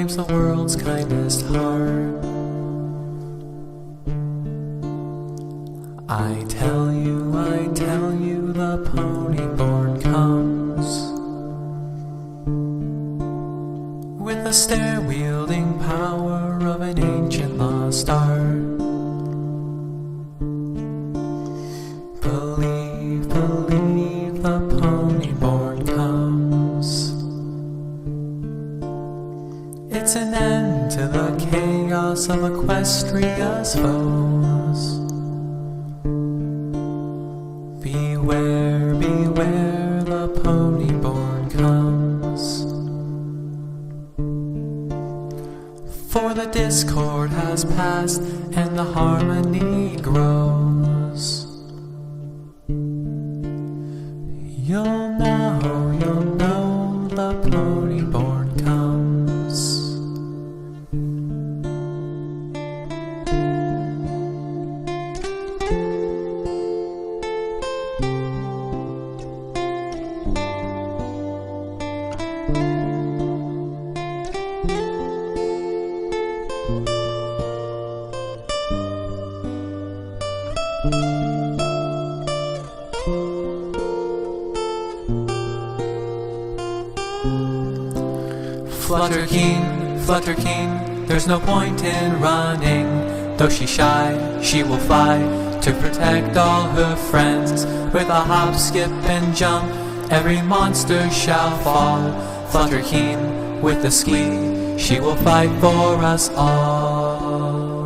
warms the world's kindest heart. I tell you, the pony-born comes with the stair-wielding power of an ancient lost art. Believe, the pony-born comes. It's an end to the chaos of Equestria's foes. Beware, the pony-born comes. For the discord has passed and the harmony grows. You'll know the pony-born comes. Flutterkeen, there's no point in running. Though she's shy, she will fly to protect all her friends. With a hop, skip, and jump, every monster shall fall. Flutterkeen, with a squeak, she will fight for us all.